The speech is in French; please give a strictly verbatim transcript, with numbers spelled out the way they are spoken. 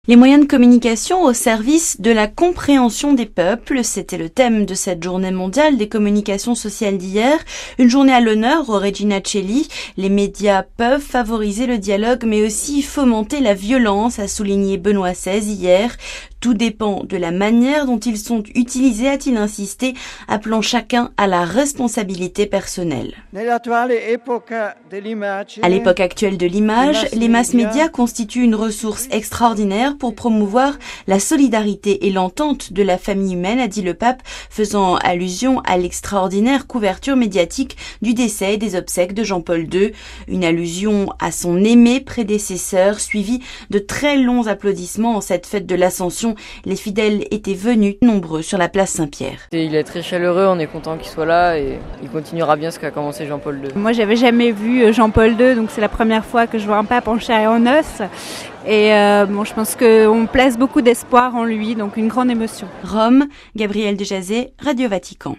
Les moyens de communication au service de la compréhension des peuples, c'était le thème de cette journée mondiale des communications sociales d'hier. Une journée à l'honneur au Regina Coeli. Les médias peuvent favoriser le dialogue mais aussi fomenter la violence, a souligné Benoît seize hier. Tout dépend de la manière dont ils sont utilisés, a-t-il insisté, appelant chacun à la responsabilité personnelle. À l'époque actuelle de l'image, les mass médias constituent une ressource extraordinaire pour promouvoir la solidarité et l'entente de la famille humaine, a dit le pape, faisant allusion à l'extraordinaire couverture médiatique du décès et des obsèques de Jean-Paul deux. Une allusion à son aimé prédécesseur, suivie de très longs applaudissements en cette fête de l'Ascension. Les fidèles étaient venus nombreux sur la place Saint-Pierre. Et il est très chaleureux, on est content qu'il soit là et il continuera bien ce qu'a commencé Jean-Paul deux. Moi, j'avais jamais vu Jean-Paul deux, donc c'est la première fois que je vois un pape en chair et en os. Et euh, bon, je pense qu'on place beaucoup d'espoir en lui, donc une grande émotion. Rome, Gabrielle Dejazet, Radio Vatican.